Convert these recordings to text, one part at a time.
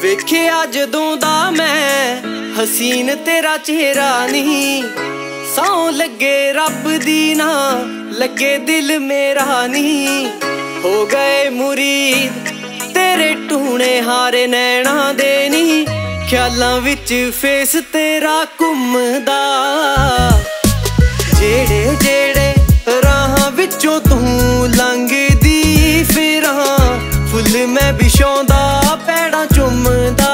ਵੇਖਿਆ ਜਦੋਂ ਦਾ ਮੈਂ ਹਸੀਨ ਤੇਰਾ ਚਿਹਰਾ ਨਹੀਂ, ਸੌ ਲੱਗੇ ਰੱਬ ਦੀ ਨਾ ਲੱਗੇ ਦਿਲ ਮੇਰਾ ਨਹੀਂ। ਹੋ ਗਏ ਮੁਰੀਦ ਤੇਰੇ ਟੂਣੇ ਹਾਰੇ ਨੈਣਾ ਦੇ ਨਹੀਂ, ਖਿਆਲਾਂ ਵਿੱਚ ਫੇਸ ਤੇਰਾ ਘੁੰਮਦਾ। ਜਿਹੜੇ ਜਿਹੜੇ ਰਾਹਾਂ ਵਿੱਚੋਂ ਤੂੰ ਲੰਘਦੀ ਫਿਰਾਂ, ਫੁੱਲ ਮੈਂ ਵਿਛਾਉਂਦਾ ਪੈੜਾਂ ਚੁੰਮਦਾ।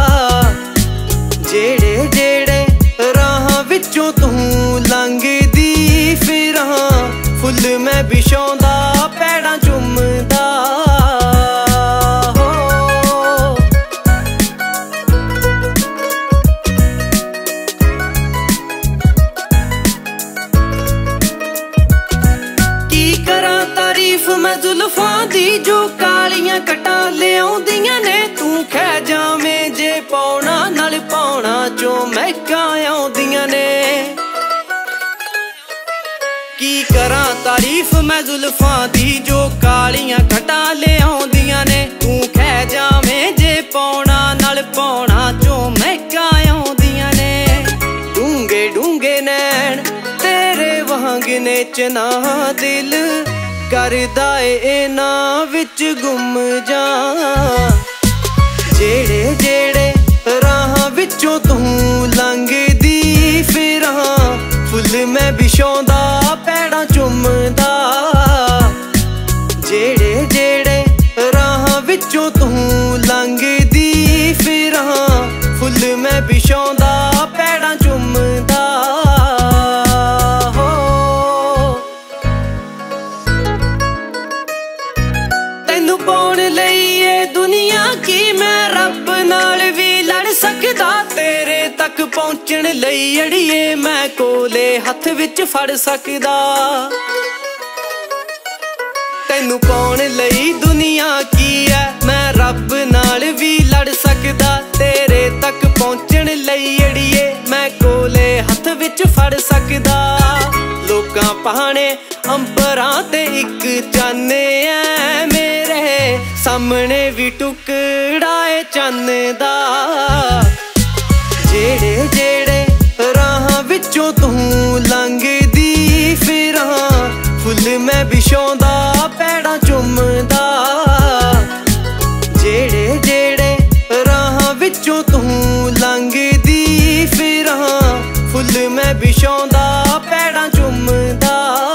ਜਿਹੜੇ ਜਿਹੜੇ ਰਾਹਾਂ ਵਿੱਚੋਂ ਤੂੰ ਲੰਘਦੀ ਫਿਰਾਂ, ਫੁੱਲ ਮੈਂ ਵਿਛਾਉਂਦਾ ਪੈੜਾਂ ਚੁੰਮਦਾ। ਕੀ ਕਰਾਂ ਤਾਰੀਫ ਮੈਂ ਜ਼ੁਲਫਾਂ ਦੀ ਜੋ ਕਾਲੀਆਂ ਕਟਾਂ ਲਿਆਉਂਦੀਆਂ ਨੇ, ਤੂੰ ਖਹਿ ਜਾਵੇਂ ਜੇ ਪਾਉਣਾ ਨਾਲ ਪਾਉਣਾ ਚੋਂ ਮਹਿਕਾਂ ਆਉਂਦੀਆਂ ਨੇ। ਕੀ ਕਰਾਂ ਤਾਰੀਫ ਮੈਂ ਜ਼ੁਲਫਾਂ ਦੀ ਜੋ ਕਾਲੀਆਂ ਕਟਾਂ ਲਿਆਉਂਦੀਆਂ ਨੇ, ਤੂੰ ਖਹਿ ਜਾਵੇਂ ਜੇ ਪਾਉਣਾ ਨਾਲ ਪਾਉਣਾ ਚੋਂ ਮਹਿਕਾਂ ਆਉਂਦੀਆਂ ਨੇ। ਡੂੰਘੇ ਡੂੰਘੇ ਨੈਣ ਤੇਰੇ ਵਾਂਗ ਨੇ ਚਨਾ ਦਿਲ ਕਰਦਾ ਏ ਇਹਨਾਂ ਵਿੱਚ ਗੁੰਮ ਜਾ। ਜਿਹੜੇ ਜਿਹੜੇ ਰਾਹਾਂ ਵਿੱਚੋਂ ਤੂੰ ਲੰਘਦੀ ਫਿਰਾਂ, ਫੁੱਲ ਮੈਂ ਵਿਛਾਉਂਦਾ ਪੈੜਾਂ ਚੁੰਮਦਾ। ਜਿਹੜੇ ਜਿਹੜੇ ਰਾਹਾਂ ਵਿੱਚੋਂ ਤੂੰ ਲੰਘਦੀ ਫਿਰਾਂ, ਫੁੱਲ ਮੈਂ ਵਿਛਾਉਂਦਾ ਪੈੜਾਂ ਚੁੰਮਦਾ। ਤੈਨੂੰ ਪਾਉਣ ਲਈ ਇਹ ਦੁਨੀਆ ਕੀ ਮੈਂ ਰੱਬ ਨਾਲ ਵੀ ਲੜ ਸਕਦਾ, ਤੇਰੇ ਤੱਕ ਪਹੁੰਚਣ ਲਈ ਅੜੀਏ ਮੈਂ ਕੋਲੇ ਹੱਥ ਵਿੱਚ ਫੜ ਸਕਦਾ। ਤੈਨੂੰ ਪਾਉਣ ਲਈ ਦੁਨੀਆ ਕੀ ਐ ਮੈਂ ਰੱਬ ਨਾਲ ਵੀ ਲੜ ਸਕਦਾ, ਤੇਰੇ ਤੱਕ ਪਹੁੰਚਣ ਲਈ ਅੜੀਏ ਮੈਂ ਕੋਲੇ ਹੱਥ ਵਿੱਚ ਫੜ ਸਕਦਾ। ਲੋਕਾਂ ਪਾਣੇ ਅੰਬਰਾਂ ਤੇ ਇੱਕ ਚੰਨ ਐ, ਮੇਰੇ ਸਾਹਮਣੇ ਵੀ ਟੁਕੜਾ ਏ ਚੰਨ ਦਾ। ਜਿਹੜੇ ਜਿਹੜੇ ਰਾਹਾਂ ਵਿੱਚੋਂ ਤੂੰ ਲੰਘਦੀ ਫਿਰਾਂ, ਫੁੱਲ ਮੈਂ ਵਿਛਾਉਂਦਾ ਪੈੜਾਂ ਚੁੰਮਦਾ। ਜਿਹੜੇ ਜਿਹੜੇ ਰਾਹਾਂ ਵਿੱਚੋਂ ਤੂੰ ਲੰਘਦੀ ਫਿਰਾਂ, ਫੁੱਲ ਮੈਂ ਵਿਛਾਉਂਦਾ ਪੈੜਾਂ ਚੁੰਮਦਾ।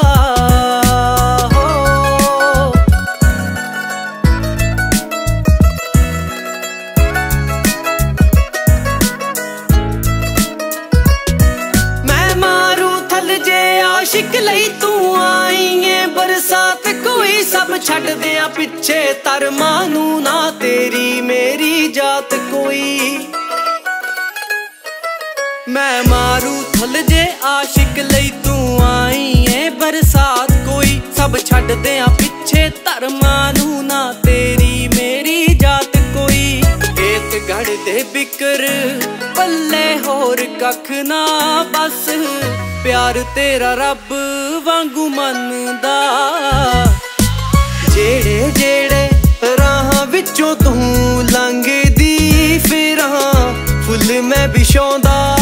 ਆਸ਼ਿਕ ਲਈ ਤੂੰ ਆਈ ਏ ਬਰਸਾਤ ਕੋਈ, ਸਭ ਛੱਡਦੇ ਆ ਪਿੱਛੇ ਧਰਮਾਂ ਨੂੰ ਨਾ ਤੇਰੀ ਮੇਰੀ ਜਾਤ ਕੋਈ। ਮੈਂ ਮਾਰੂ ਥਲ ਜੇ ਆਸ਼ਿਕ ਲਈ ਤੂੰ ਆਈ ਏ ਬਰਸਾਤ ਕੋਈ, ਸਭ ਛੱਡਦੇ ਆ ਪਿੱਛੇ ਧਰਮਾਂ ਨੂੰ ਨਾ ਤੇਰੀ ਮੇਰੀ ਜਾਤ ਕੋਈ। ਏਕ ਗੜ ਦੇ ਬਿਕਰ ਪੱਲੇ ਹੋਰ ਕੱਖ ਨਾ ਬਸ, ਪਿਆਰ ਤੇਰਾ ਰੱਬ ਵਾਂਗੂ ਮੰਨਦਾ। ਜਿਹੜੇ ਜਿਹੜੇ ਰਾਹਾਂ ਵਿੱਚੋਂ ਤੂੰ ਲੰਘਦੀ ਫਿਰਾਂ, ਫੁੱਲ ਮੈਂ ਵਿਛਾਉਂਦਾ